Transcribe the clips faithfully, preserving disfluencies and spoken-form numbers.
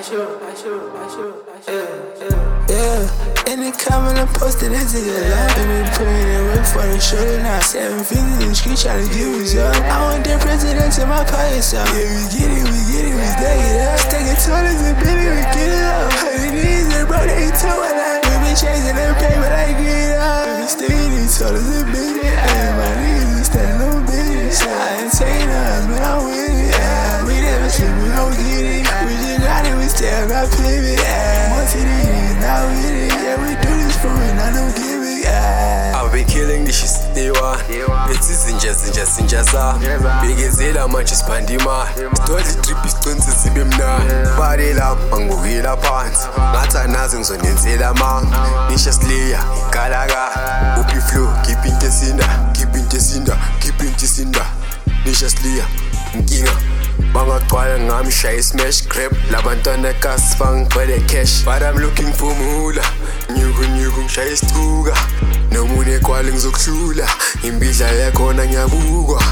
Yeah, in the comment I posted that nigga love. They been putting in work for the show now. seven fifty in the street trying to give us up. I want that president to my pockets up. Yeah, we get it, we get it, we stack it up. Stacking toilets and Billy, we get it up. Honey knees and bro, they ain't talking like. We been chasing that paper like get up. We been sticking these toilets and Billy. And my niggas be standing on business. I ain't taking us, but I'm with it. Yeah, we never sleep, we gon' get it. We just got it, we still got pivot. Yeah, most of these niggas not with it. Yeah, we do this for it, I don't give it. Yeah. I've been killing this shit, they want. It's zinja, zinja, zinja, sa. Begezela manje spandima. Story trip istonsi sibe mna. Barela, manguvila pants. Ngata nazi ngizonenzela mang. Nisha slayer, ikalaga. Upi flow, keep in tesinda, keep in tesinda, keep in tesinda. Nisha slayer, nkinga. Bangagcwala ngami shaya smash grab. Labantwana kasifang kwele cash. But I'm looking for mula. Nyuku nyuku ngishaya isithuka. Nomunye kwali ngizokuhlula. Imbidla yakhona ngiyabukwa.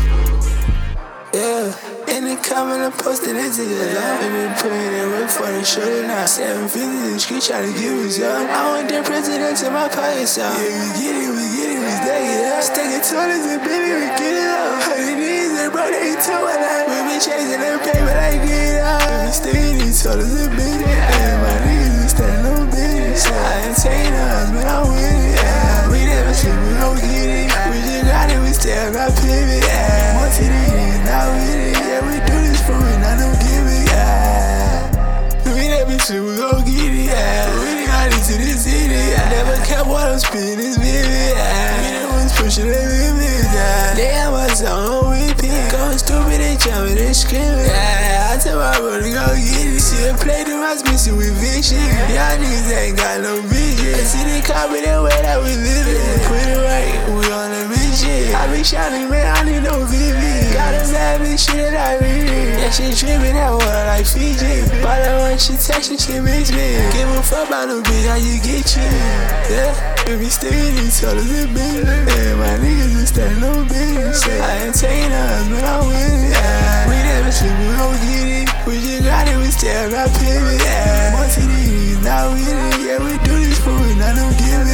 Yeah, in the comment I posted that nigga love. They been putting in work for the show now. seven fifty in the street trying to give us up. I want that president to my pockets up. Yeah, we get it, we get it, we stack it up. Stacking toilets and Billy, we get it up. Honey knees and bro, they ain't talking like. We been chasing that paper like get up. We been sticking these toilets and Billy. And my niggas be standing on business. I ain't taking us, but I'm with it. Yeah, we never sleep, we gon' get it. We just got it, we still got pivot. Yeah, most of these niggas not with it. Yeah, we do this for it, I don't give it. Yeah, we never sleep, we gon' get it. Yeah, we got it to this city. I never kept what I'm spitting, it's vivid. Yeah, we the ones pushing the limits. Yeah, they have my song on repeat. Going stupid, they jumping, they screaming. Yeah, I tell my brother go get it. See her play the rest, missing with vision. Y'all niggas ain't got no vision. I see they copy the way that we living. Put it right, we on a mission. I be shining, man, I need no vivid. Got a savage shit that I read. Yeah, she tripping that water like Fiji. But I want she text me, she makes me. Give a fuck about no bitch, how you get you. Yeah, we be sticking these colors in business. Yeah, my niggas be standing on business. I ain't taking us, but I'm with it. Yeah, we never sleep, we gon' get it. We just got it, we still got pivot. Yeah, most of these niggas not with it. Yeah, we do this for it, I don't give it.